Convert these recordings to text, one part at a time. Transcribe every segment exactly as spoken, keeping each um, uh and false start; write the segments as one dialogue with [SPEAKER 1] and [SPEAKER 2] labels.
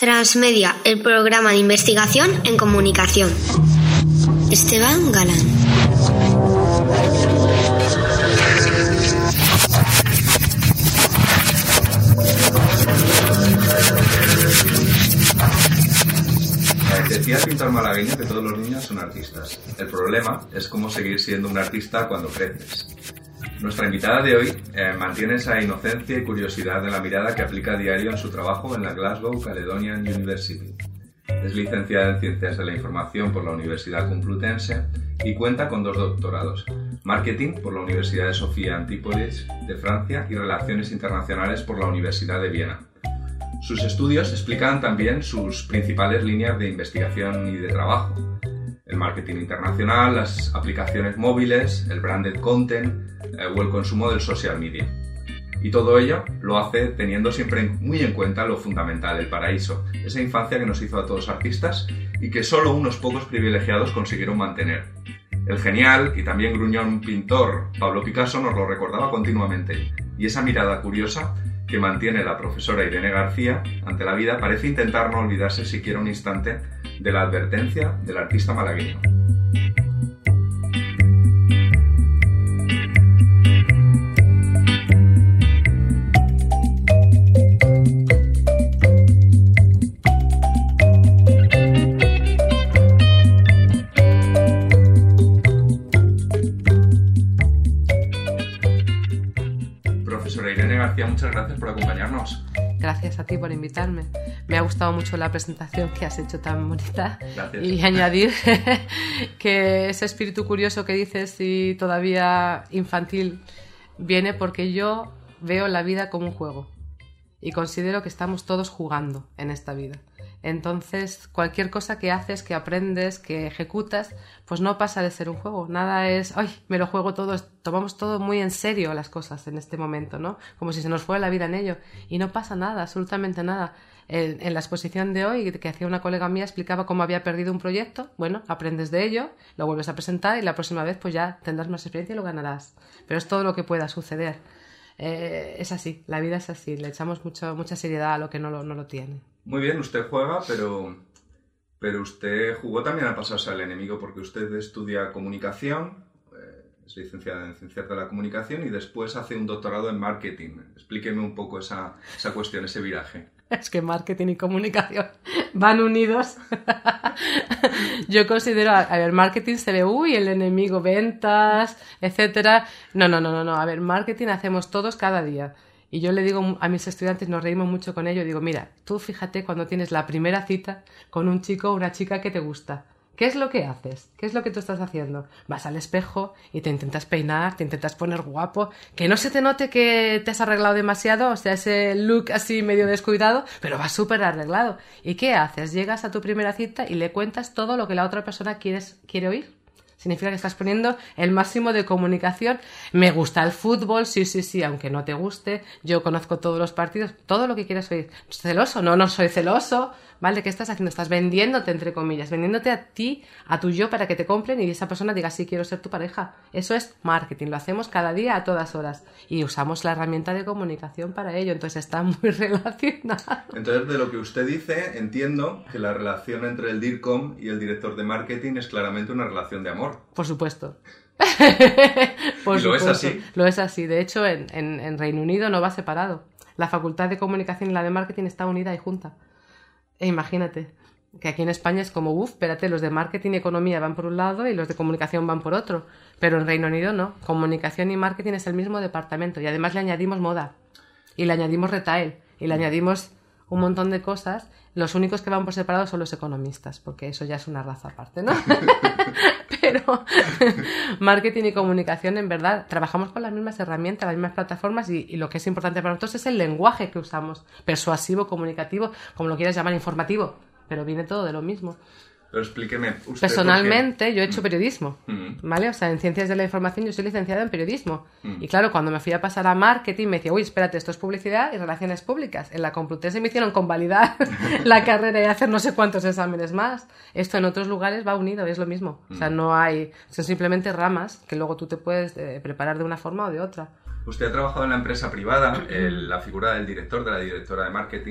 [SPEAKER 1] Transmedia, el programa de investigación en comunicación. Esteban Galán.
[SPEAKER 2] Decía el pintor malagueño que todos los niños son artistas. El problema es cómo seguir siendo un artista cuando creces. Nuestra invitada de hoy eh, mantiene esa inocencia y curiosidad de la mirada que aplica a diario en su trabajo en la Glasgow Caledonian University. Es licenciada en Ciencias de la Información por la Universidad Complutense y cuenta con dos doctorados: Marketing por la Universidad de Sofía Antípolis de Francia y Relaciones Internacionales por la Universidad de Viena. Sus estudios explican también sus principales líneas de investigación y de trabajo: el marketing internacional, las aplicaciones móviles, el branded content eh, o el consumo del social media. Y todo ello lo hace teniendo siempre muy en cuenta lo fundamental, el paraíso, esa infancia que nos hizo a todos artistas y que solo unos pocos privilegiados consiguieron mantener. El genial y también gruñón pintor Pablo Picasso nos lo recordaba continuamente, y esa mirada curiosa que mantiene la profesora Irene García ante la vida parece intentar no olvidarse siquiera un instante de la advertencia del artista malagueño. Muchas gracias por acompañarnos.
[SPEAKER 3] Gracias a ti por invitarme. Me ha gustado mucho la presentación que has hecho tan bonita.
[SPEAKER 2] Gracias.
[SPEAKER 3] Y añadir que ese espíritu curioso que dices y todavía infantil viene porque yo veo la vida como un juego y considero que estamos todos jugando en esta vida. Entonces, cualquier cosa que haces, que aprendes, que ejecutas, pues no pasa de ser un juego. Nada es, ay, me lo juego todo. Tomamos todo muy en serio las cosas en este momento, ¿no? Como si se nos fuera la vida en ello. Y no pasa nada, absolutamente nada. En, en la exposición de hoy, que hacía una colega mía, explicaba cómo había perdido un proyecto. Bueno, aprendes de ello, lo vuelves a presentar y la próxima vez pues ya tendrás más experiencia y lo ganarás. Pero es todo lo que pueda suceder. Eh, es así, la vida es así. Le echamos mucho, mucha seriedad a lo que no lo, no lo tiene.
[SPEAKER 2] Muy bien, usted juega, pero, pero usted jugó también a pasarse al enemigo porque usted estudia comunicación, eh, es licenciada en Ciencias de la Comunicación y después hace un doctorado en marketing. Explíqueme un poco esa, esa cuestión, ese viraje.
[SPEAKER 3] Es que marketing y comunicación van unidos. Yo considero, a ver, marketing se ve, uy, el enemigo, ventas, etcétera. No, no, no, no, no. A ver, marketing hacemos todos cada día. Y yo le digo a mis estudiantes, nos reímos mucho con ello, digo, mira, tú fíjate cuando tienes la primera cita con un chico o una chica que te gusta. ¿Qué es lo que haces? ¿Qué es lo que tú estás haciendo? Vas al espejo y te intentas peinar, te intentas poner guapo, que no se te note que te has arreglado demasiado, o sea, ese look así medio descuidado, pero vas súper arreglado. ¿Y qué haces? Llegas a tu primera cita y le cuentas todo lo que la otra persona quieres, quiere oír. Significa que estás poniendo el máximo de comunicación. Me gusta el fútbol, sí, sí, sí, aunque no te guste. Yo conozco todos los partidos, todo lo que quieras oír. ¿Celoso? No, no soy celoso. ¿Vale? ¿Qué estás haciendo? Estás vendiéndote, entre comillas, vendiéndote a ti, a tu yo, para que te compren y esa persona diga, sí, quiero ser tu pareja. Eso es marketing, lo hacemos cada día, a todas horas. Y usamos la herramienta de comunicación para ello, entonces está muy relacionado.
[SPEAKER 2] Entonces, de lo que usted dice, entiendo que la relación entre el DIRCOM y el director de marketing es claramente una relación de amor.
[SPEAKER 3] Por supuesto.
[SPEAKER 2] Por ¿Y lo supuesto. es así?
[SPEAKER 3] Lo es así. De hecho, en, en, en Reino Unido no va separado. La facultad de comunicación y la de marketing está unida y junta. E imagínate, que aquí en España es como, uff, espérate, los de marketing y economía van por un lado y los de comunicación van por otro. Pero en Reino Unido no. Comunicación y marketing es el mismo departamento. Y además le añadimos moda. Y le añadimos retail. Y le añadimos un montón de cosas. Los únicos que van por separado son los economistas, porque eso ya es una raza aparte, ¿no? Pero marketing y comunicación, en verdad, trabajamos con las mismas herramientas, las mismas plataformas y, y lo que es importante para nosotros es el lenguaje que usamos, persuasivo, comunicativo, como lo quieras llamar, informativo, pero viene todo de lo mismo.
[SPEAKER 2] Pero explíqueme usted.
[SPEAKER 3] Personalmente, yo he hecho periodismo, mm. ¿vale? O sea, en Ciencias de la Información yo soy licenciada en periodismo. Mm. Y claro, cuando me fui a pasar a marketing me decía, uy, espérate, esto es publicidad y relaciones públicas. En la Complutense me hicieron convalidar la carrera y hacer no sé cuántos exámenes más. Esto en otros lugares va unido, es lo mismo. Mm. O sea, no hay... Son simplemente ramas que luego tú te puedes eh, preparar de una forma o de otra.
[SPEAKER 2] Usted ha trabajado en la empresa privada, el, la figura del director, de la directora de marketing...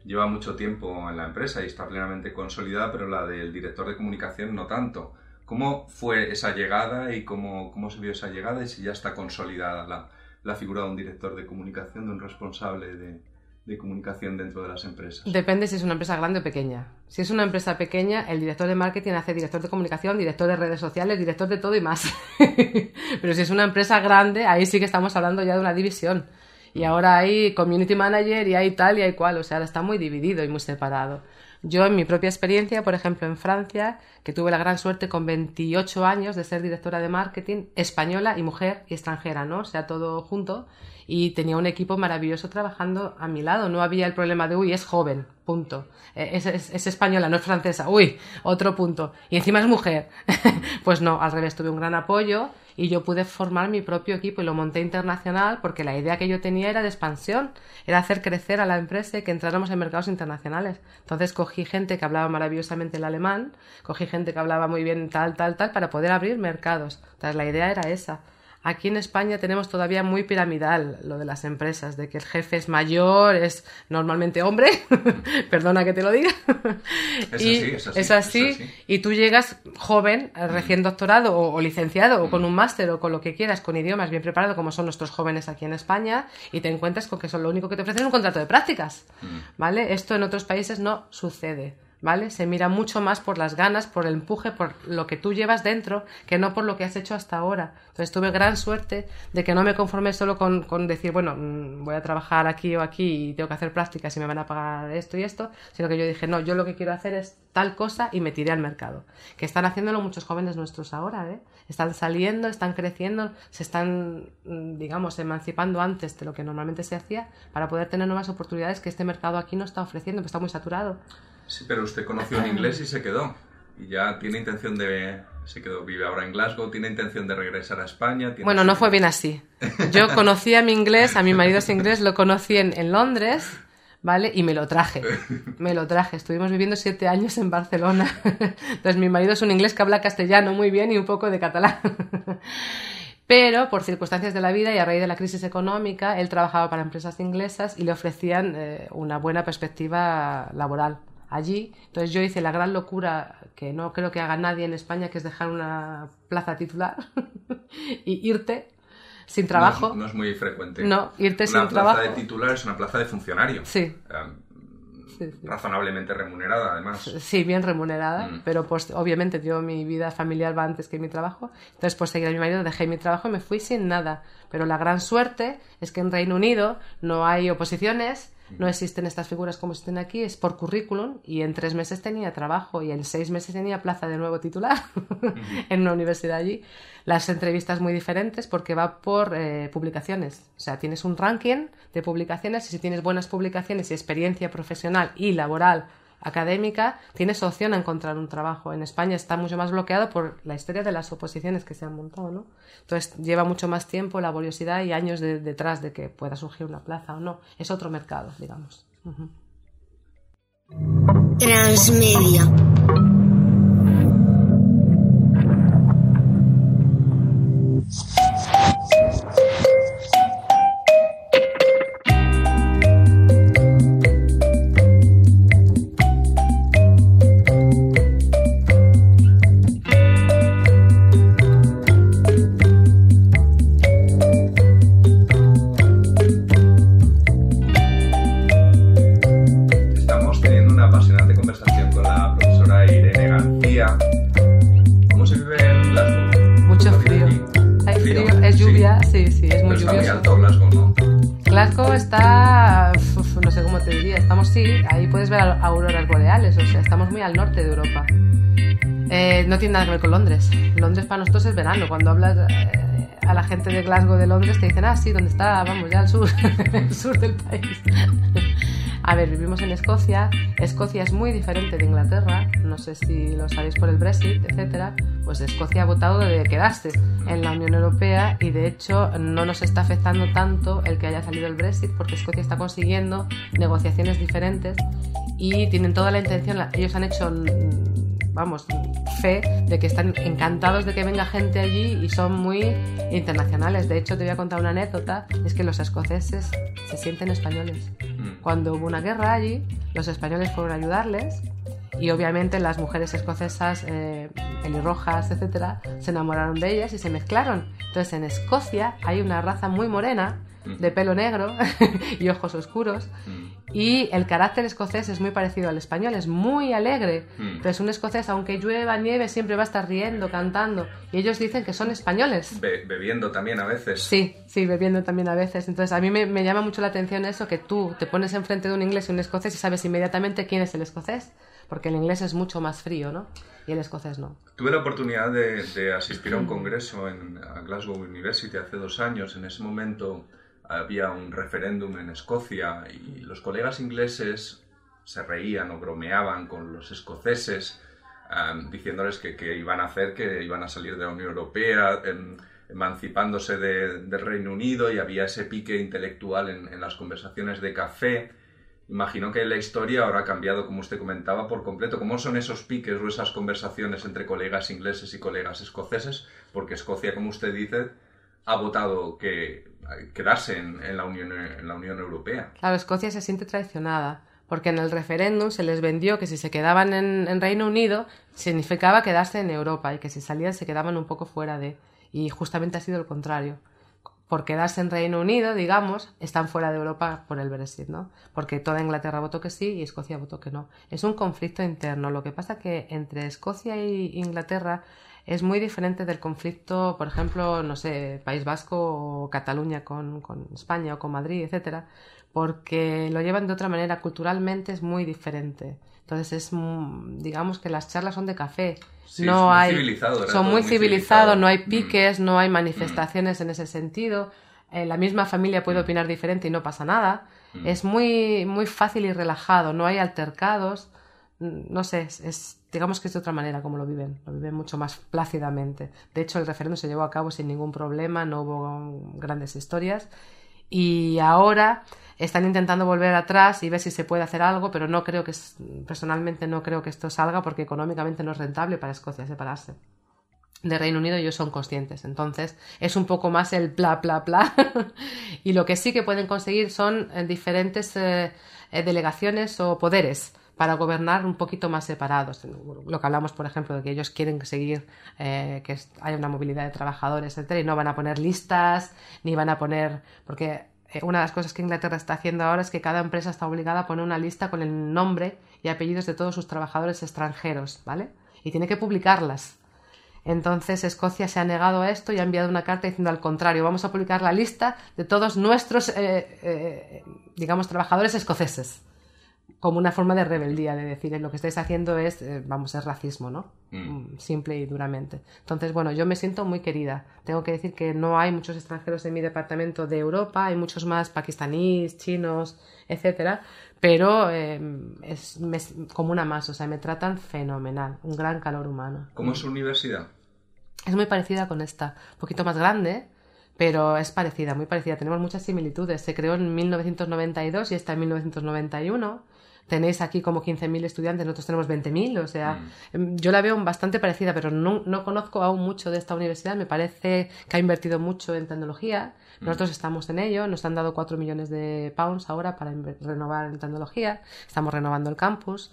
[SPEAKER 2] lleva mucho tiempo en la empresa y está plenamente consolidada, pero la del director de comunicación no tanto. ¿Cómo fue esa llegada y cómo, cómo se vio esa llegada y si ya está consolidada la, la figura de un director de comunicación, de un responsable de, de comunicación dentro de las empresas?
[SPEAKER 3] Depende si es una empresa grande o pequeña. Si es una empresa pequeña, el director de marketing hace director de comunicación, director de redes sociales, director de todo y más. Pero si es una empresa grande, ahí sí que estamos hablando ya de una división. Y ahora hay community manager y hay tal y hay cual. O sea, ahora está muy dividido y muy separado. Yo, en mi propia experiencia, por ejemplo, en Francia, que tuve la gran suerte con veintiocho años de ser directora de marketing, española y mujer y extranjera, ¿no? O sea, todo junto. Y tenía un equipo maravilloso trabajando a mi lado. No había el problema de, uy, es joven, punto. Es, es, es española, no es francesa, uy, otro punto. Y encima es mujer. Pues no, al revés, tuve un gran apoyo y yo pude formar mi propio equipo y lo monté internacional porque la idea que yo tenía era de expansión, era hacer crecer a la empresa y que entráramos en mercados internacionales. Entonces cogí gente que hablaba maravillosamente el alemán, cogí gente que hablaba muy bien tal, tal, tal, para poder abrir mercados. Entonces la idea era esa. Aquí en España tenemos todavía muy piramidal lo de las empresas, de que el jefe es mayor, es normalmente hombre, perdona que te lo diga,
[SPEAKER 2] es
[SPEAKER 3] y
[SPEAKER 2] así, es así,
[SPEAKER 3] es así,
[SPEAKER 2] es así.
[SPEAKER 3] Y tú llegas joven, recién doctorado o, o licenciado mm. o con un máster o con lo que quieras, con idiomas bien preparado como son nuestros jóvenes aquí en España y te encuentras con que son lo único que te ofrecen es un contrato de prácticas, mm. ¿vale? Esto en otros países no sucede. ¿Vale? Se mira mucho más por las ganas, por el empuje, por lo que tú llevas dentro, que no por lo que has hecho hasta ahora. Entonces tuve gran suerte de que no me conformé solo con, con decir, bueno, voy a trabajar aquí o aquí y tengo que hacer prácticas y me van a pagar esto y esto, sino que yo dije, no, yo lo que quiero hacer es tal cosa y me tiré al mercado. Que están haciéndolo muchos jóvenes nuestros ahora, ¿eh? Están saliendo, están creciendo, se están, digamos, emancipando antes de lo que normalmente se hacía para poder tener nuevas oportunidades que este mercado aquí no está ofreciendo, pues está muy saturado.
[SPEAKER 2] Sí, pero usted conoció en inglés y se quedó. Y ya tiene intención de... Se quedó, vive ahora en Glasgow, tiene intención de regresar a España.
[SPEAKER 3] Bueno, no fue bien así. Yo conocí a mi inglés, a mi marido es inglés, lo conocí en, en Londres, ¿vale? Y me lo traje. Me lo traje. Estuvimos viviendo siete años en Barcelona. Entonces mi marido es un inglés que habla castellano muy bien y un poco de catalán. Pero por circunstancias de la vida y a raíz de la crisis económica, él trabajaba para empresas inglesas y le ofrecían eh, una buena perspectiva laboral allí. Entonces yo hice la gran locura que no creo que haga nadie en España, que es dejar una plaza titular y irte sin trabajo.
[SPEAKER 2] No es, no es muy frecuente.
[SPEAKER 3] No, irte
[SPEAKER 2] una
[SPEAKER 3] sin trabajo.
[SPEAKER 2] Una plaza de titular es una plaza de funcionario.
[SPEAKER 3] Sí.
[SPEAKER 2] Um,
[SPEAKER 3] sí, sí.
[SPEAKER 2] Razonablemente remunerada, además.
[SPEAKER 3] Sí, bien remunerada, mm. pero pues obviamente yo mi vida familiar va antes que mi trabajo. Entonces, pues seguir a mi marido, dejé mi trabajo y me fui sin nada. Pero la gran suerte es que en Reino Unido no hay oposiciones, no existen estas figuras como existen aquí, es por currículum y en tres meses tenía trabajo y en seis meses tenía plaza de nuevo titular uh-huh. en una universidad allí. Las entrevistas muy diferentes porque va por eh, publicaciones, o sea, tienes un ranking de publicaciones y si tienes buenas publicaciones y experiencia profesional y laboral académica, tienes opción a encontrar un trabajo. En España está mucho más bloqueado por la historia de las oposiciones que se han montado, ¿no? Entonces lleva mucho más tiempo, laboriosidad y años de, detrás de que pueda surgir una plaza o no. Es otro mercado, digamos. Uh-huh.
[SPEAKER 1] Transmedia.
[SPEAKER 3] Auroras boreales, o sea, estamos muy al norte de Europa. Eh, no tiene nada que ver con Londres. Londres para nosotros es verano. Cuando hablas eh, a la gente de Glasgow de Londres te dicen, ah, sí, ¿dónde está? Vamos, ya al sur, el sur del país. A ver, vivimos en Escocia. Escocia es muy diferente de Inglaterra. No sé si lo sabéis por el Brexit, etcétera. Pues Escocia ha votado de quedarse en la Unión Europea y de hecho no nos está afectando tanto el que haya salido el Brexit porque Escocia está consiguiendo negociaciones diferentes y tienen toda la intención, ellos han hecho, vamos, fe de que están encantados de que venga gente allí y son muy internacionales. De hecho, te voy a contar una anécdota, es que los escoceses se sienten españoles. cuando hubo una guerra allí, los españoles fueron a ayudarles y obviamente las mujeres escocesas, eh, pelirrojas, etcétera, se enamoraron de ellas y se mezclaron. Entonces en Escocia hay una raza muy morena, de pelo negro y ojos oscuros, y el carácter escocés es muy parecido al español, es muy alegre. Entonces un escocés, aunque llueva, nieve, siempre va a estar riendo, cantando, y ellos dicen que son españoles.
[SPEAKER 2] Be- bebiendo también a veces.
[SPEAKER 3] Sí, sí, bebiendo también a veces. Entonces a mí me, me llama mucho la atención eso, que tú te pones enfrente de un inglés y un escocés y sabes inmediatamente quién es el escocés, porque el inglés es mucho más frío, ¿no? Y el escocés no.
[SPEAKER 2] Tuve la oportunidad de, de asistir a un congreso en a Glasgow University hace dos años. En ese momento había un referéndum en Escocia y los colegas ingleses se reían o bromeaban con los escoceses, um, diciéndoles que, que iban a hacer, que iban a salir de la Unión Europea, em, emancipándose de, del Reino Unido, y había ese pique intelectual en, en las conversaciones de café. Imagino que la historia ahora ha cambiado, como usted comentaba, por completo. ¿Cómo son esos piques o esas conversaciones entre colegas ingleses y colegas escoceses? Porque Escocia, como usted dice, ha votado que quedarse en, en, la Unión, en la Unión Europea.
[SPEAKER 3] Claro, Escocia se siente traicionada, porque en el referéndum se les vendió que si se quedaban en, en Reino Unido significaba quedarse en Europa, y que si salían se quedaban un poco fuera de... Y justamente ha sido el contrario. Por quedarse en Reino Unido, digamos, están fuera de Europa por el Brexit, ¿no? Porque toda Inglaterra votó que sí y Escocia votó que no. Es un conflicto interno. Lo que pasa que entre Escocia e Inglaterra es muy diferente del conflicto, por ejemplo, no sé, País Vasco o Cataluña con, con España o con Madrid, etcétera, porque lo llevan de otra manera. Culturalmente es muy diferente. Entonces es, digamos que las charlas son de café.
[SPEAKER 2] Sí,
[SPEAKER 3] no
[SPEAKER 2] son muy
[SPEAKER 3] hay,
[SPEAKER 2] civilizados,
[SPEAKER 3] son muy, muy civilizados, no hay piques,
[SPEAKER 2] mm.
[SPEAKER 3] no hay manifestaciones mm. en ese sentido. Eh, la misma familia puede mm. opinar diferente y no pasa nada. Mm. Es muy, muy fácil y relajado, no hay altercados. No sé, es, es, digamos que es de otra manera como lo viven, lo viven mucho más plácidamente. De hecho, el referéndum se llevó a cabo sin ningún problema, no hubo grandes historias. Y ahora están intentando volver atrás y ver si se puede hacer algo, pero no creo que, personalmente no creo que esto salga, porque económicamente no es rentable para Escocia separarse de Reino Unido, y ellos son conscientes. Entonces es un poco más el bla bla bla. Y lo que sí que pueden conseguir son diferentes eh, delegaciones o poderes para gobernar un poquito más separados. Lo que hablamos, por ejemplo, de que ellos quieren seguir eh, que haya una movilidad de trabajadores, etcétera, y no van a poner listas, ni van a poner... Porque eh, una de las cosas que Inglaterra está haciendo ahora es que cada empresa está obligada a poner una lista con el nombre y apellidos de todos sus trabajadores extranjeros, ¿vale? Y tiene que publicarlas. Entonces Escocia se ha negado a esto y ha enviado una carta diciendo al contrario: vamos a publicar la lista de todos nuestros, eh, eh, digamos, trabajadores escoceses, como una forma de rebeldía, de decir, lo que estáis haciendo es, eh, vamos, es racismo, ¿no? Mm. Simple y duramente. Entonces, bueno, yo me siento muy querida. Tengo que decir que no hay muchos extranjeros en mi departamento de Europa, hay muchos más pakistaníes, chinos, etcétera, pero eh, es me, como una más, o sea, me tratan fenomenal, un gran calor humano.
[SPEAKER 2] ¿Cómo es su universidad?
[SPEAKER 3] Es muy parecida con esta, un poquito más grande, pero es parecida, muy parecida. Tenemos muchas similitudes. Se creó en mil novecientos noventa y dos y está en mil novecientos noventa y uno. Tenéis aquí como quince mil estudiantes, nosotros tenemos veinte mil, o sea, mm. yo la veo bastante parecida, pero no, no conozco aún mucho de esta universidad. Me parece que ha invertido mucho en tecnología. Mm. Nosotros estamos en ello, nos han dado cuatro millones de pounds ahora para renovar en tecnología. Estamos renovando el campus.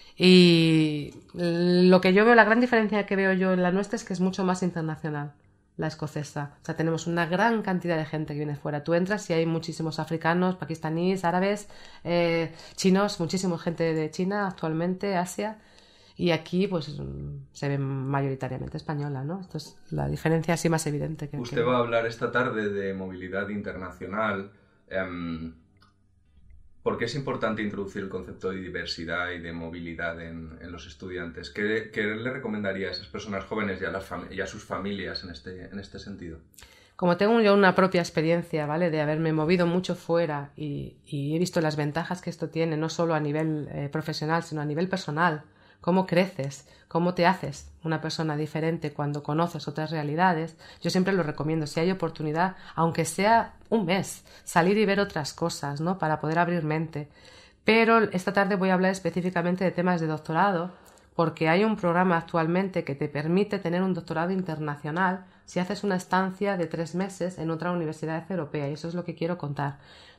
[SPEAKER 3] Y lo que yo veo, la gran diferencia que veo yo en la nuestra es que es mucho más internacional, la escocesa. O sea, tenemos una gran cantidad de gente que viene fuera. Tú entras y hay muchísimos africanos, pakistaníes, árabes, eh, chinos, muchísima gente de China actualmente, Asia. Y aquí, pues, se ve mayoritariamente española, ¿no? Esto es la diferencia así más evidente. Que,
[SPEAKER 2] Usted
[SPEAKER 3] que...
[SPEAKER 2] va a hablar esta tarde de movilidad internacional. Um, ¿Por qué es importante introducir el concepto de diversidad y de movilidad en, en los estudiantes? ¿Qué, ¿Qué le recomendaría a esas personas jóvenes y a, las fam- y a sus familias en este, en este sentido?
[SPEAKER 3] Como tengo yo una propia experiencia, ¿vale?, de haberme movido mucho fuera y, y he visto las ventajas que esto tiene, no solo a nivel eh, profesional, sino a nivel personal. Cómo creces, cómo te haces una persona diferente cuando conoces otras realidades. Yo siempre lo recomiendo, si hay oportunidad, aunque sea un mes, salir y ver otras cosas, ¿no?, para poder abrir mente. Pero esta tarde voy a hablar específicamente de temas de doctorado, porque hay un programa actualmente que te permite tener un doctorado internacional si haces una estancia de tres meses en otra universidad europea, y eso es lo que quiero contar.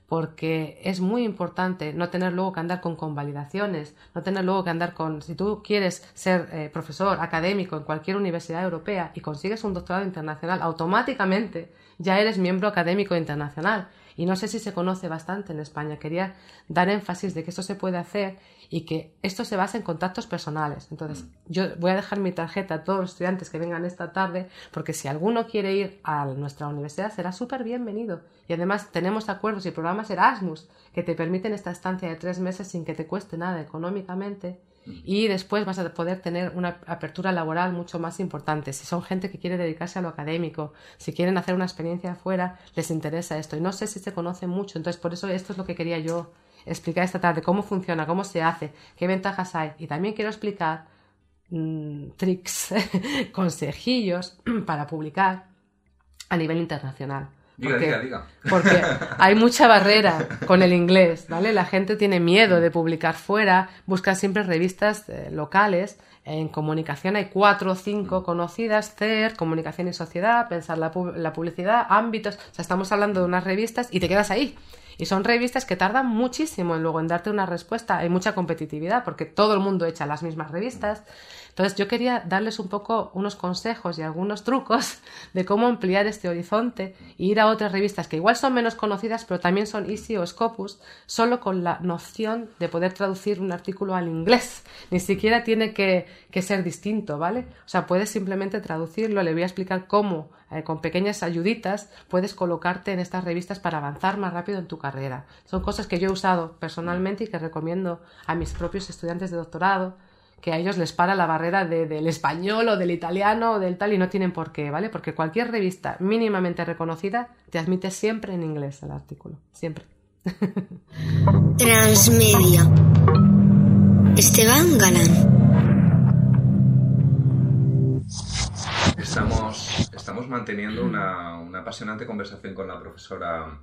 [SPEAKER 3] porque es muy importante no tener luego que andar con convalidaciones, no tener luego que andar con... Si tú quieres ser eh, profesor académico en cualquier universidad europea y consigues un doctorado internacional, automáticamente ya eres miembro académico internacional. Y no sé si se conoce bastante en España. Quería dar énfasis de que esto se puede hacer y que esto se basa en contactos personales. Entonces, yo voy a dejar mi tarjeta a todos los estudiantes que vengan esta tarde, porque si alguno quiere ir a nuestra universidad será súper bienvenido. Y además tenemos acuerdos y programas Erasmus que te permiten esta estancia de tres meses sin que te cueste nada económicamente. Y después vas a poder tener una apertura laboral mucho más importante. Si son gente que quiere dedicarse a lo académico, si quieren hacer una experiencia afuera, les interesa esto. Y no sé si se conoce mucho, entonces por eso esto es lo que quería yo explicar esta tarde, cómo funciona, cómo se hace, qué ventajas hay. Y también quiero explicar mmm, tricks, consejillos para publicar a nivel internacional.
[SPEAKER 2] Diga,
[SPEAKER 3] porque,
[SPEAKER 2] diga, diga.
[SPEAKER 3] Porque hay mucha barrera con el inglés, ¿vale? La gente tiene miedo de publicar fuera, busca siempre revistas eh, locales. En comunicación hay cuatro o cinco conocidas: C E R, Comunicación y Sociedad, Pensar la, pub- la Publicidad, Ámbitos. O sea, estamos hablando de unas revistas y te quedas ahí. Y son revistas que tardan muchísimo en luego en darte una respuesta. Hay mucha competitividad porque todo el mundo echa las mismas revistas. Entonces yo quería darles un poco unos consejos y algunos trucos de cómo ampliar este horizonte e ir a otras revistas que igual son menos conocidas, pero también son Easy o Scopus, solo con la noción de poder traducir un artículo al inglés. Ni siquiera tiene que, que ser distinto, ¿vale? O sea, puedes simplemente traducirlo. Le voy a explicar cómo, eh, con pequeñas ayuditas, puedes colocarte en estas revistas para avanzar más rápido en tu carrera. Son cosas que yo he usado personalmente y que recomiendo a mis propios estudiantes de doctorado, que a ellos les para la barrera de, del español o del italiano o del tal, y no tienen por qué, ¿vale? Porque cualquier revista mínimamente reconocida te admite siempre en inglés el artículo, siempre.
[SPEAKER 1] Transmedia. Esteban Galán.
[SPEAKER 2] Estamos, estamos manteniendo una, una apasionante conversación con la profesora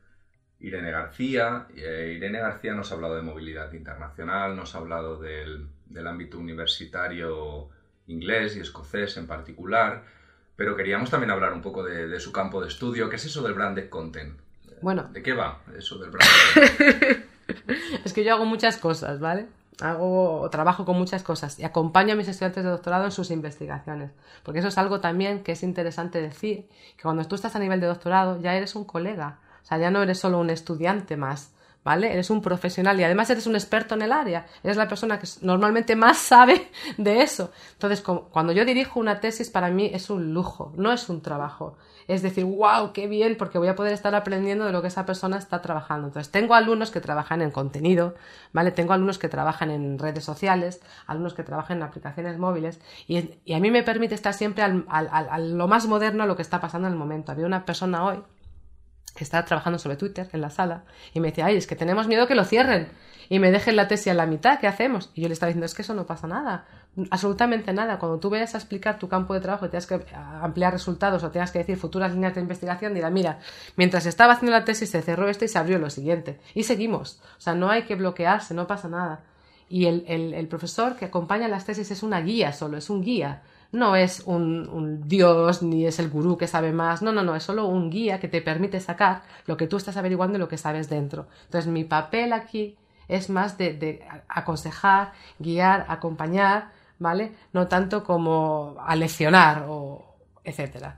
[SPEAKER 2] Irene García. Eh, Irene García nos ha hablado de movilidad internacional, nos ha hablado del, del ámbito universitario inglés y escocés en particular, pero queríamos también hablar un poco de, de su campo de estudio. ¿Qué es eso del branded content?
[SPEAKER 3] Bueno.
[SPEAKER 2] ¿De qué va eso del branded content?
[SPEAKER 3] Es que yo hago muchas cosas, ¿vale? Hago, trabajo con muchas cosas y acompaño a mis estudiantes de doctorado en sus investigaciones, porque eso es algo también que es interesante decir, que cuando tú estás a nivel de doctorado ya eres un colega. O sea, ya no eres solo un estudiante más, ¿vale? Eres un profesional y además eres un experto en el área. Eres la persona que normalmente más sabe de eso. Entonces, como, cuando yo dirijo una tesis, para mí es un lujo, no es un trabajo. Es decir, wow, qué bien, porque voy a poder estar aprendiendo de lo que esa persona está trabajando. Entonces, tengo alumnos que trabajan en contenido, ¿vale? Tengo alumnos que trabajan en redes sociales, alumnos que trabajan en aplicaciones móviles, y, y a mí me permite estar siempre al, al, al, a lo más moderno a lo que está pasando en el momento. Había una persona hoy que estaba trabajando sobre Twitter en la sala y me decía, ay, es que tenemos miedo que lo cierren y me dejen la tesis a la mitad, ¿qué hacemos? Y yo le estaba diciendo, es que eso no pasa nada, absolutamente nada. Cuando tú vayas a explicar tu campo de trabajo y tengas que ampliar resultados o tengas que decir futuras líneas de investigación, dirá, mira, mientras estaba haciendo la tesis se cerró esto y se abrió lo siguiente. Y seguimos. O sea, no hay que bloquearse, no pasa nada. Y el, el, el profesor que acompaña las tesis es una guía solo, es un guía. No es un, un dios ni es el gurú que sabe más, no, no, no, es solo un guía que te permite sacar lo que tú estás averiguando y lo que sabes dentro. Entonces mi papel aquí es más de, de aconsejar, guiar, acompañar, ¿vale? No tanto como a leccionar o etcétera.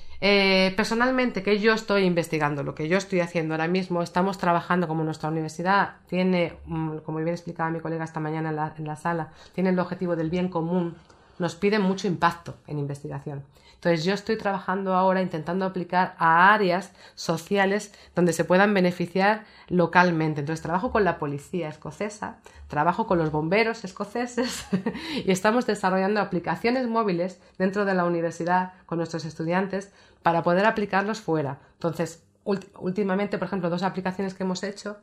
[SPEAKER 3] Eh, personalmente, que yo estoy investigando, lo que yo estoy haciendo ahora mismo, estamos trabajando, como nuestra universidad tiene, como bien explicaba mi colega esta mañana en la, en la sala, tiene el objetivo del bien común. Nos piden mucho impacto en investigación. Entonces yo estoy trabajando ahora intentando aplicar a áreas sociales donde se puedan beneficiar localmente. Entonces trabajo con la policía escocesa, trabajo con los bomberos escoceses y estamos desarrollando aplicaciones móviles dentro de la universidad con nuestros estudiantes para poder aplicarlos fuera. Entonces, últimamente, por ejemplo, dos aplicaciones que hemos hecho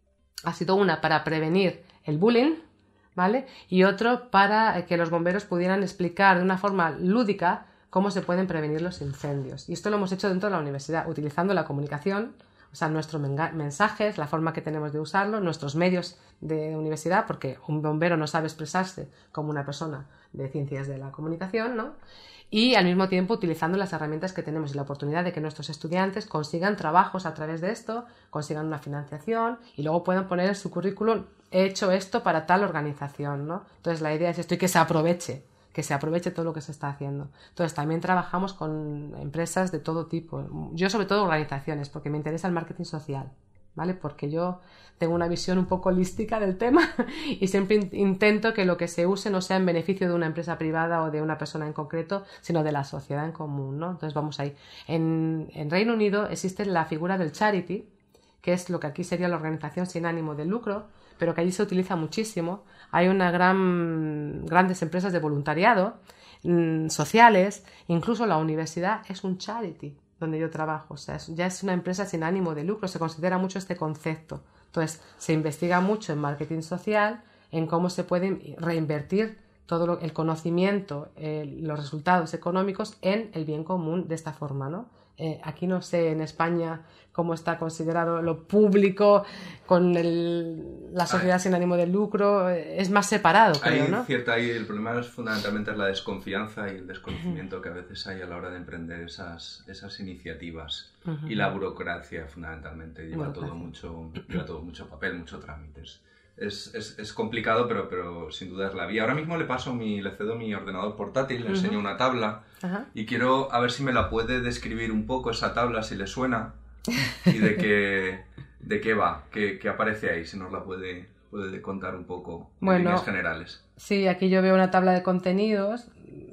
[SPEAKER 3] ha sido una para prevenir el bullying, ¿vale? Y otro para que los bomberos pudieran explicar de una forma lúdica cómo se pueden prevenir los incendios. Y esto lo hemos hecho dentro de la universidad, utilizando la comunicación, O sea, nuestros mensajes, la forma que tenemos de usarlo, nuestros medios de universidad, porque un bombero no sabe expresarse como una persona de ciencias de la comunicación, ¿no? Y al mismo tiempo utilizando las herramientas que tenemos y la oportunidad de que nuestros estudiantes consigan trabajos a través de esto, consigan una financiación y luego puedan poner en su currículum, he hecho esto para tal organización, ¿no? Entonces la idea es esto y que se aproveche. que se aproveche todo lo que se está haciendo. Entonces, también trabajamos con empresas de todo tipo. Yo, sobre todo, organizaciones, porque me interesa el marketing social, ¿vale? Porque yo tengo una visión un poco holística del tema y siempre intento que lo que se use no sea en beneficio de una empresa privada o de una persona en concreto, sino de la sociedad en común, ¿no? Entonces, vamos ahí. En, en Reino Unido existe la figura del charity, que es lo que aquí sería la organización sin ánimo de lucro, pero que allí se utiliza muchísimo. Hay una gran, grandes empresas de voluntariado, mmm, sociales, incluso la universidad es un charity donde yo trabajo, o sea, es, ya es una empresa sin ánimo de lucro, se considera mucho este concepto. Entonces, se investiga mucho en marketing social, en cómo se puede reinvertir todo lo, el conocimiento, eh, los resultados económicos en el bien común de esta forma, ¿no? Eh, aquí no sé en España cómo está considerado lo público con el, la sociedad sin ánimo de lucro, eh, es más separado, creo,
[SPEAKER 2] hay
[SPEAKER 3] ¿no?
[SPEAKER 2] Cierta, hay, el problema es fundamentalmente la desconfianza y el desconocimiento uh-huh. que a veces hay a la hora de emprender esas, esas iniciativas uh-huh. y la burocracia fundamentalmente lleva burocracia. todo mucho lleva todo mucho papel, muchos trámites. Es, es, es complicado, pero, pero sin duda es la vía. Ahora mismo le paso mi, le cedo mi ordenador portátil, le uh-huh. enseño una tabla uh-huh. y quiero a ver si me la puede describir un poco esa tabla, si le suena, y de qué, de qué va, qué, qué aparece ahí, si nos la puede, puede contar un poco en
[SPEAKER 3] bueno,
[SPEAKER 2] líneas generales.
[SPEAKER 3] Sí, aquí yo veo una tabla de contenidos.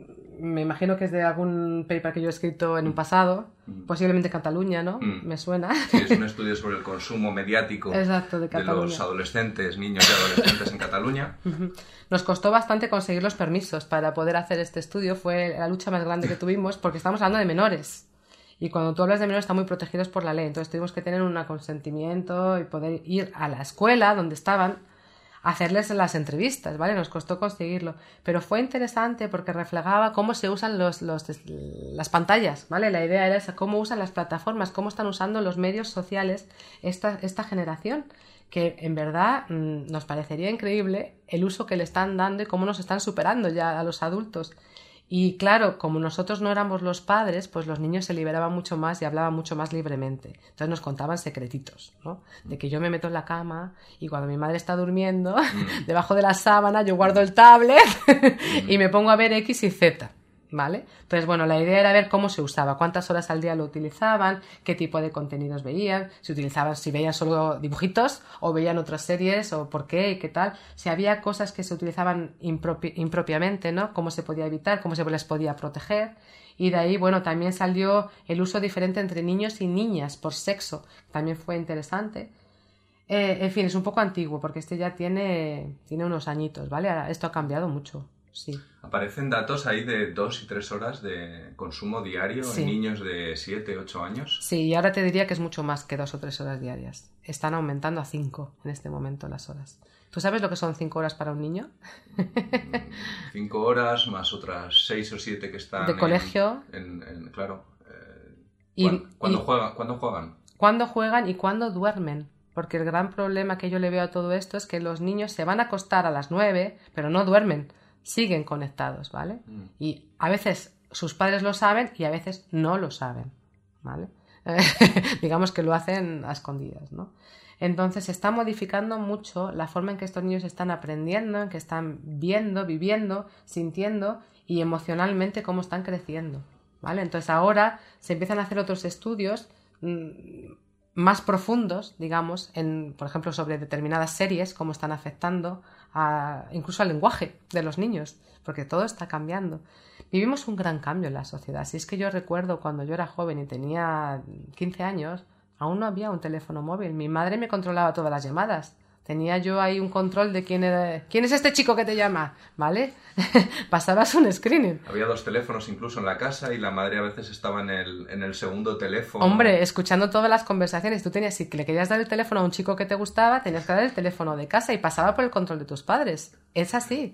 [SPEAKER 3] Me imagino que es de algún paper que yo he escrito en un pasado, mm. posiblemente Cataluña, ¿no? Mm. Me suena.
[SPEAKER 2] Sí, es un estudio sobre el consumo mediático
[SPEAKER 3] Exacto, de,
[SPEAKER 2] de los adolescentes, niños y adolescentes en Cataluña.
[SPEAKER 3] Uh-huh. Nos costó bastante conseguir los permisos para poder hacer este estudio, fue la lucha más grande que tuvimos, porque estamos hablando de menores. Y cuando tú hablas de menores están muy protegidos por la ley, entonces tuvimos que tener un consentimiento y poder ir a la escuela donde estaban, hacerles las entrevistas, ¿vale? Nos costó conseguirlo, pero fue interesante porque reflejaba cómo se usan los, los, las pantallas, ¿vale? La idea era esa, cómo usan las plataformas, cómo están usando los medios sociales esta, esta generación, que en verdad mmm, nos parecería increíble el uso que le están dando y cómo nos están superando ya a los adultos. Y claro, como nosotros no éramos los padres, pues los niños se liberaban mucho más y hablaban mucho más libremente. Entonces nos contaban secretitos, ¿no? De que yo me meto en la cama y cuando mi madre está durmiendo, mm. debajo de la sábana yo guardo el tablet y me pongo a ver X y Z, ¿vale? Entonces, bueno, la idea era ver cómo se usaba, cuántas horas al día lo utilizaban, qué tipo de contenidos veían, si utilizaban, si veían solo dibujitos o veían otras series o por qué y qué tal, si había cosas que se utilizaban impropi- impropiamente, ¿no? Cómo se podía evitar, cómo se les podía proteger. Y de ahí, bueno, también salió el uso diferente entre niños y niñas por sexo, también fue interesante. Eh, en fin, es un poco antiguo porque este ya tiene, tiene unos añitos, ¿vale? Ahora, esto ha cambiado mucho. Sí.
[SPEAKER 2] Aparecen datos ahí de dos y tres horas de consumo diario sí. en niños de siete, ocho años.
[SPEAKER 3] Sí, y ahora te diría que es mucho más que dos o tres horas diarias. Están aumentando a cinco en este momento las horas. ¿Tú sabes lo que son cinco horas para un niño?
[SPEAKER 2] Cinco horas más otras seis o siete que están...
[SPEAKER 3] De colegio.
[SPEAKER 2] En, en, en, claro. Eh,
[SPEAKER 3] y,
[SPEAKER 2] ¿cuándo,
[SPEAKER 3] y,
[SPEAKER 2] juegan, ¿Cuándo juegan?
[SPEAKER 3] ¿Cuándo juegan y cuándo duermen? Porque el gran problema que yo le veo a todo esto es que los niños se van a acostar a las nueve, pero no duermen. Siguen conectados, ¿vale? Mm. Y a veces sus padres lo saben y a veces no lo saben, ¿vale? Digamos que lo hacen a escondidas, ¿no? Entonces se está modificando mucho la forma en que estos niños están aprendiendo, en que están viendo, viviendo, sintiendo y emocionalmente cómo están creciendo, ¿vale? Entonces ahora se empiezan a hacer otros estudios mmm, más profundos, digamos, en, por ejemplo, sobre determinadas series, cómo están afectando a, incluso al lenguaje de los niños, porque todo está cambiando. Vivimos un gran cambio en la sociedad. Si es que yo recuerdo cuando yo era joven y tenía quince años, aún no había un teléfono móvil. Mi madre me controlaba todas las llamadas. Tenía yo ahí un control de quién era, quién es este chico que te llama, ¿vale? Pasabas un screening.
[SPEAKER 2] Había dos teléfonos incluso en la casa y la madre a veces estaba en el, en el segundo teléfono.
[SPEAKER 3] Hombre, escuchando todas las conversaciones. Tú tenías, si le querías dar el teléfono a un chico que te gustaba, tenías que dar el teléfono de casa y pasaba por el control de tus padres. Es así.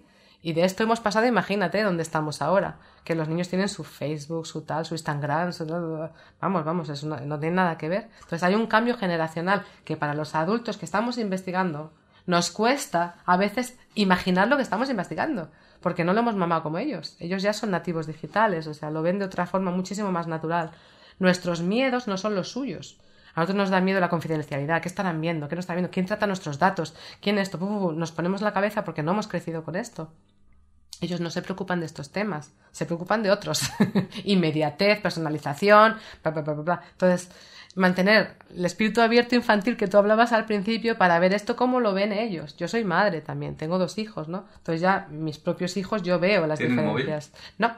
[SPEAKER 3] Y de esto hemos pasado, imagínate dónde estamos ahora, que los niños tienen su Facebook, su tal, su Instagram, su... vamos, vamos, eso no, no tiene nada que ver. Entonces hay un cambio generacional que para los adultos que estamos investigando nos cuesta a veces imaginar lo que estamos investigando, porque no lo hemos mamado como ellos. Ellos ya son nativos digitales, o sea, lo ven de otra forma muchísimo más natural. Nuestros miedos no son los suyos. A nosotros nos da miedo la confidencialidad. ¿Qué estarán viendo? ¿Qué no están viendo? ¿Quién trata nuestros datos? ¿Quién esto? Nos ponemos la cabeza porque no hemos crecido con esto. Ellos no se preocupan de estos temas, se preocupan de otros. Inmediatez, personalización, bla, bla, bla, bla. Entonces, mantener el espíritu abierto infantil que tú hablabas al principio para ver esto cómo lo ven ellos. Yo soy madre también, tengo dos hijos, ¿no? Entonces ya mis propios hijos yo veo las diferencias.
[SPEAKER 2] ¿Tienen móvil?
[SPEAKER 3] No.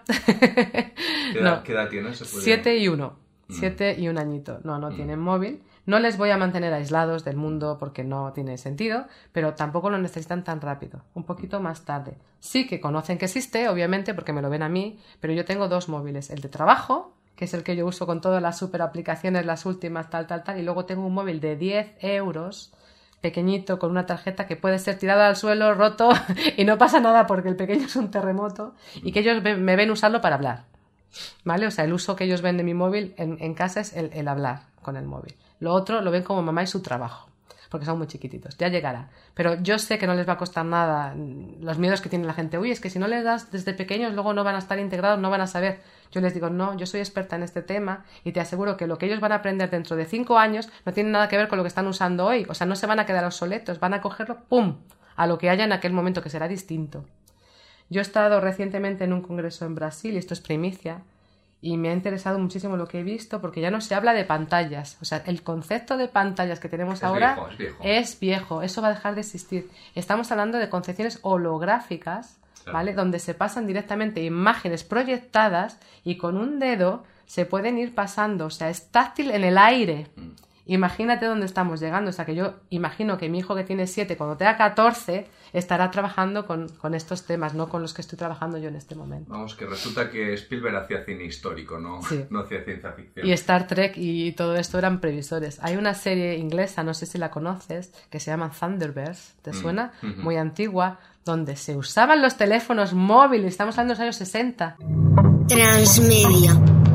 [SPEAKER 2] ¿Qué edad,
[SPEAKER 3] no.
[SPEAKER 2] ¿Qué edad tienes?
[SPEAKER 3] Siete y uno. Mm. Siete y un añito. No, no mm. tienen móvil. No les voy a mantener aislados del mundo porque no tiene sentido, pero tampoco lo necesitan tan rápido, un poquito más tarde. Sí que conocen que existe, obviamente, porque me lo ven a mí, pero yo tengo dos móviles, el de trabajo, que es el que yo uso con todas las super aplicaciones, las últimas, tal, tal, tal, y luego tengo un móvil de diez euros, pequeñito, con una tarjeta que puede ser tirada al suelo, roto, y no pasa nada porque el pequeño es un terremoto, y que ellos me ven usarlo para hablar, ¿vale? O sea, el uso que ellos ven de mi móvil en, en casa es el, el hablar con el móvil. Lo otro lo ven como mamá y su trabajo, porque son muy chiquititos, ya llegará. Pero yo sé que no les va a costar nada los miedos que tiene la gente. Uy, es que si no les das desde pequeños, luego no van a estar integrados, no van a saber. Yo les digo, no, yo soy experta en este tema y te aseguro que lo que ellos van a aprender dentro de cinco años no tiene nada que ver con lo que están usando hoy. O sea, no se van a quedar obsoletos, van a cogerlo, ¡pum!, a lo que haya en aquel momento, que será distinto. Yo he estado recientemente en un congreso en Brasil, y esto es primicia, y me ha interesado muchísimo lo que he visto, porque ya no se habla de pantallas. O sea, el concepto de pantallas que tenemos
[SPEAKER 2] es
[SPEAKER 3] ahora
[SPEAKER 2] viejo, es, viejo.
[SPEAKER 3] es viejo. Eso va a dejar de existir. Estamos hablando de concepciones holográficas, claro, ¿vale? Donde se pasan directamente imágenes proyectadas y con un dedo se pueden ir pasando. O sea, es táctil en el aire. Mm. Imagínate dónde estamos llegando. O sea, que yo imagino que mi hijo, que tiene siete, cuando tenga catorce, estará trabajando con, con estos temas, no con los que estoy trabajando yo en este momento.
[SPEAKER 2] Vamos, que resulta que Spielberg hacía cine histórico, no, sí. no hacía ciencia ficción.
[SPEAKER 3] Y Star Trek y todo esto eran previsores. Hay una serie inglesa, no sé si la conoces, que se llama Thunderbirds, ¿te suena? Mm, mm-hmm. Muy antigua, donde se usaban los teléfonos móviles, estamos hablando de los años sesenta.
[SPEAKER 1] Transmedia.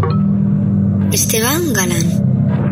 [SPEAKER 1] Esteban Galán.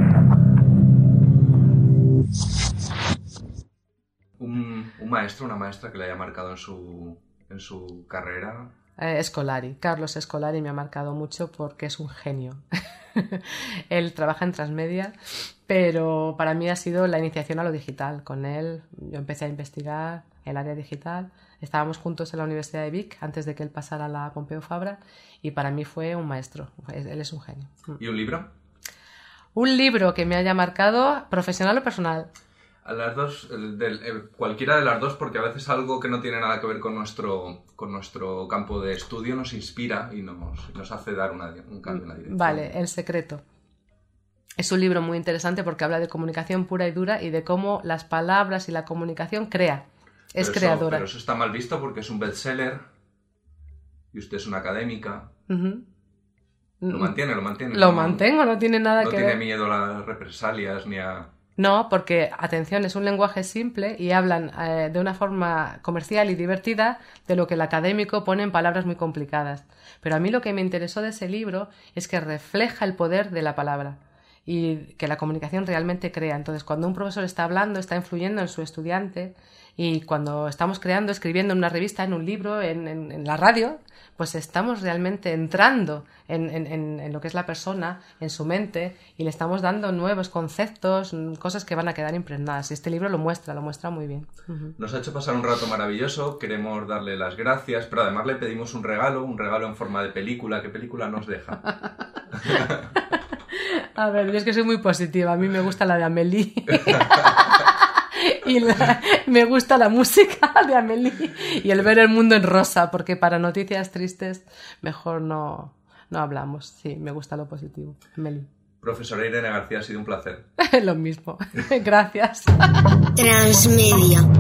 [SPEAKER 2] Un, un maestro, una maestra que le haya marcado en su, en su carrera.
[SPEAKER 3] Eh, Scolari, Carlos Scolari me ha marcado mucho porque es un genio. Él trabaja en Transmedia, pero para mí ha sido la iniciación a lo digital. Con él yo empecé a investigar el área digital. Estábamos juntos en la Universidad de Vic antes de que él pasara a la Pompeu Fabra, y para mí fue un maestro. Él es un genio.
[SPEAKER 2] ¿Y un libro?
[SPEAKER 3] Un libro que me haya marcado, profesional o personal.
[SPEAKER 2] A las dos, del, eh, cualquiera de las dos, porque a veces algo que no tiene nada que ver con nuestro, con nuestro campo de estudio nos inspira y nos, nos hace dar una, un cambio en la dirección.
[SPEAKER 3] Vale, El secreto. Es un libro muy interesante porque habla de comunicación pura y dura y de cómo las palabras y la comunicación crea. Es
[SPEAKER 2] pero
[SPEAKER 3] creadora.
[SPEAKER 2] Eso, pero eso está mal visto porque es un bestseller y usted es una académica. Uh-huh. Lo mantiene, lo mantiene.
[SPEAKER 3] Lo
[SPEAKER 2] no,
[SPEAKER 3] mantengo, no tiene nada
[SPEAKER 2] no
[SPEAKER 3] que
[SPEAKER 2] tiene
[SPEAKER 3] ver.
[SPEAKER 2] No tiene miedo a las represalias ni a...
[SPEAKER 3] No, porque, atención, es un lenguaje simple y hablan eh, de una forma comercial y divertida de lo que el académico pone en palabras muy complicadas. Pero a mí lo que me interesó de ese libro es que refleja el poder de la palabra y que la comunicación realmente crea. Entonces, cuando un profesor está hablando, está influyendo en su estudiante, y cuando estamos creando, escribiendo en una revista, en un libro, en, en, en la radio, pues estamos realmente entrando en, en, en, en lo que es la persona, en su mente, y le estamos dando nuevos conceptos, cosas que van a quedar impregnadas. Y este libro lo muestra, lo muestra muy bien. Uh-huh.
[SPEAKER 2] Nos ha hecho pasar un rato maravilloso, queremos darle las gracias, pero además le pedimos un regalo, un regalo en forma de película. ¿Qué película nos deja?
[SPEAKER 3] A ver, yo es que soy muy positiva, a mí me gusta la de Amélie. Y la, me gusta la música de Amélie y el ver el mundo en rosa, porque para noticias tristes mejor no, no hablamos. Sí, me gusta lo positivo. Amélie.
[SPEAKER 2] Profesora Irene García, ha sido un placer.
[SPEAKER 3] Lo mismo. Gracias.
[SPEAKER 1] Transmedia.